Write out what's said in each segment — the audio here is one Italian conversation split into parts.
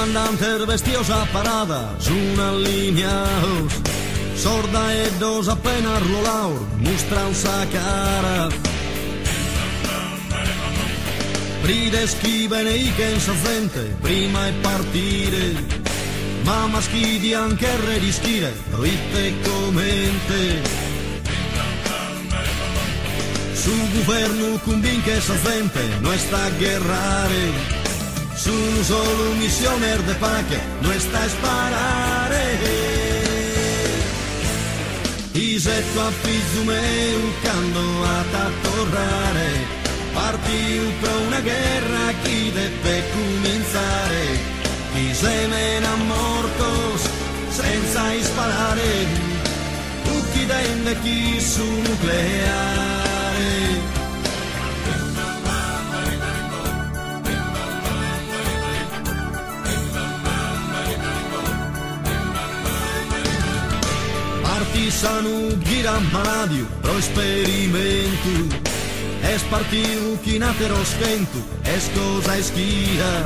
comandante vestiosa parada su una línea sorda e dos apenas rolao mostran sa cara. Bride schiven e che sa gente prima e partire, ma maschi anche re rischire, ritte commente. Su governo convince sa gente no está a guerrare, su solo misioner de pace no está a sparare. I setto a figlio meu quando a tornare, partiu per una guerra chi deve cominciare, chi se mena mortos senza sparare, tutti dentro chi su nucleare. Partisano gira maladio pro esperimento, es partiu chi natero spento, es cosa eschira.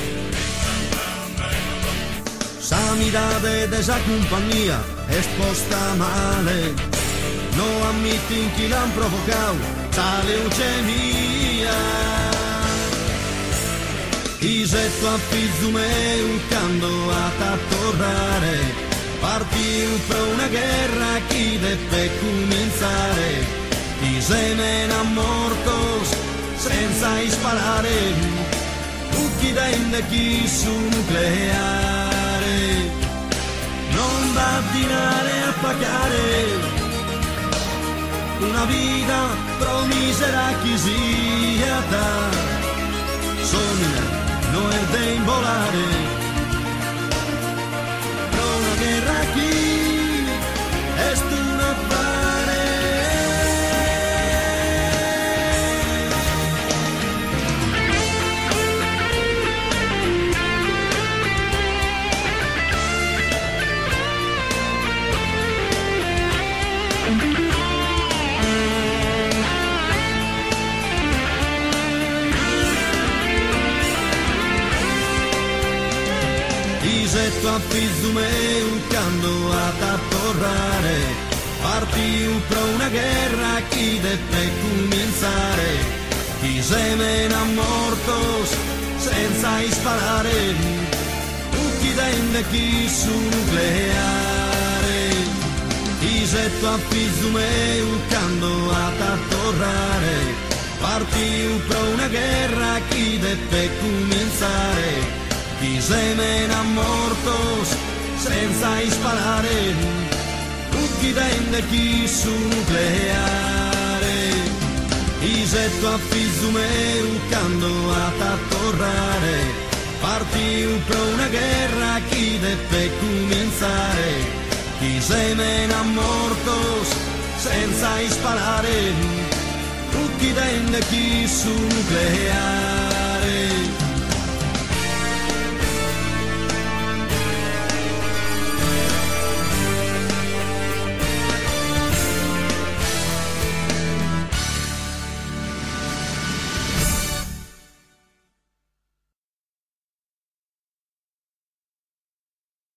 Sanidade de esa compañía es posta male, no ammitten chi l'han provocau, sa leucemia. I setto a figlio meu quando a tornare, partiu per una guerra chi deve cominciare, chi se mena mortos senza sparare, tutti dentro chi su nucleare. Non va a dinare a pagare una vita promisera chi sia da sogna no è da imbolare pro una guerra chi è un affare. Setto a figlio meu quando a tornare, partiu per una guerra chi deve cominciare, chi se mena mortos senza sparare, tutti dentro chi su nucleare. I setto a figlio meu quando a tornare, partiu per una guerra chi deve cominciare, chi se mena mortos senza sparare, tutti dentro chi su nucleare. I setto a figlio meu quando a tornare, partiu per una guerra chi deve cominciare, chi se mena mortos senza sparare, tutti dentro chi su nucleare.